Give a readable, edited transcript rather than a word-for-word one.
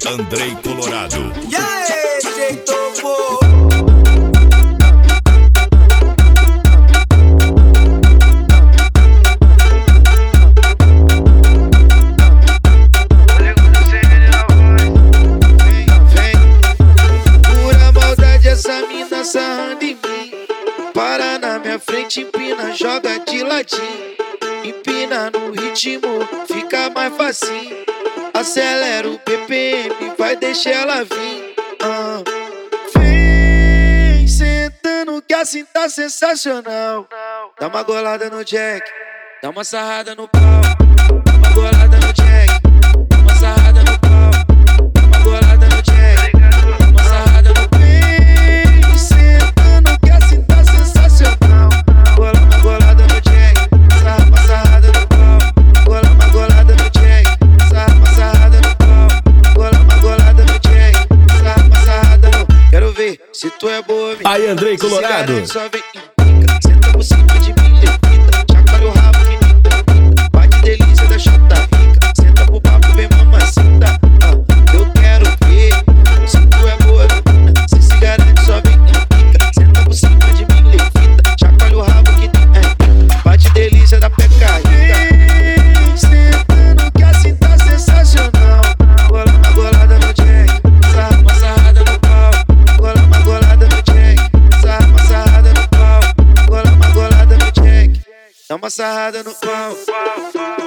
Andrei Colorado. E aí, jeito pô. Pura maldade, essa mina sarrando em mim. Para na minha frente, empina, joga de ladinho. Empina no ritmo, fica mais facinho. Acelera o BPM, vai deixar ela vir. Vem sentando que assim tá sensacional. Dá uma golada no Jack, dá uma sarrada no pau. Dá uma golada no Jack, dá uma sarrada no pau. Dá uma golada no Jack, dá uma sarrada no pau. Vem sentando que assim tá sensacional. Uma golada no Jack, uma sarrada no pau. Uma golada no Jack, uma sarrada no pau. Uma golada no Jack, uma sarrada no... Quero ver se tu é boa, menina. Aí, Andrei Colorado. Só vem e pica, senta por cima de mim, levita. Chacoalha o rabo que nita, bate delícia da chata rica. Senta pro papo, vem mamacita. Eu quero ver se tu é boa, menina. Se garante, só vem e pica, senta por cima de mim, levita. Chacoalha o rabo que nita, bate delícia da peca rica. Sentando que assim tá sensacional. Uma golada no Jack, uma sarrada no pau. Uma golada no Jack, uma sarrada no pau. Uma golada no Jack, dá uma sarrada no pau.